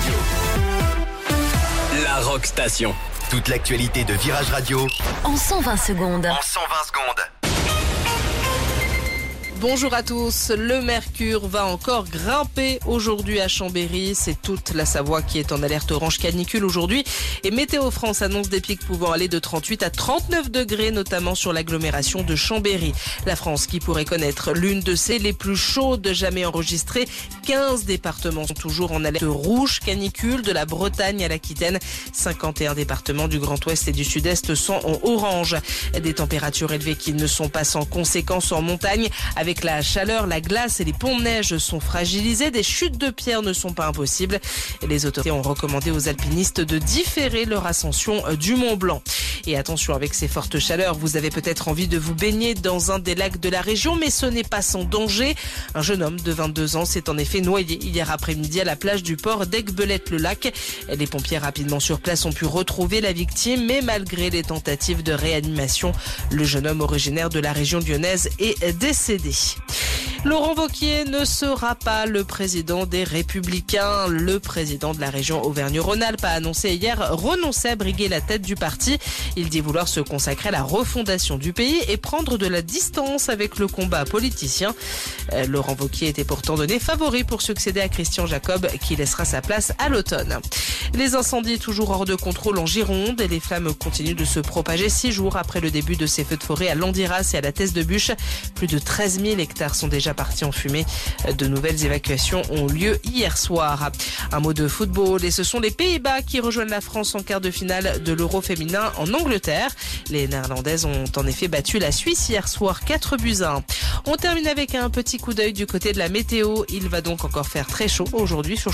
Radio. La Rock Station. Toute l'actualité de Virage Radio en 120 secondes. Bonjour à tous, le mercure va encore grimper aujourd'hui à Chambéry. C'est toute la Savoie qui est en alerte orange canicule aujourd'hui. Et Météo France annonce des pics pouvant aller de 38 à 39 degrés, notamment sur l'agglomération de Chambéry. La France qui pourrait connaître l'une de ses les plus chaudes jamais enregistrées. 15 départements sont toujours en alerte rouge canicule, de la Bretagne à l'Aquitaine. 51 départements du Grand Ouest et du Sud-Est sont en orange. Des températures élevées qui ne sont pas sans conséquences en montagne. Avec la chaleur, la glace et les ponts de neige sont fragilisés. Des chutes de pierres ne sont pas impossibles. Les autorités ont recommandé aux alpinistes de différer leur ascension du Mont Blanc. Et attention, avec ces fortes chaleurs, vous avez peut-être envie de vous baigner dans un des lacs de la région, mais ce n'est pas sans danger. Un jeune homme de 22 ans s'est en effet noyé hier après-midi à la plage du port d'Aiguebelette-le-Lac. Les pompiers rapidement sur place ont pu retrouver la victime, mais malgré les tentatives de réanimation, le jeune homme originaire de la région lyonnaise est décédé. Laurent Wauquiez ne sera pas le président des Républicains. Le président de la région Auvergne-Rhône-Alpes a annoncé hier renoncer à briguer la tête du parti. Il dit vouloir se consacrer à la refondation du pays et prendre de la distance avec le combat politicien. Laurent Wauquiez était pourtant donné favori pour succéder à Christian Jacob qui laissera sa place à l'automne. Les incendies toujours hors de contrôle en Gironde et les flammes continuent de se propager 6 jours après le début de ces feux de forêt à Landiras et à la Thèse de Buch. Plus de 13 000 hectares sont déjà partis en fumée. De nouvelles évacuations ont lieu hier soir. Un mot de football et ce sont les Pays-Bas qui rejoignent la France en quart de finale de l'Euro féminin en Angleterre. Les Néerlandaises ont en effet battu la Suisse hier soir 4-1. On termine avec un petit coup d'œil du côté de la météo. Il va donc encore faire très chaud aujourd'hui sur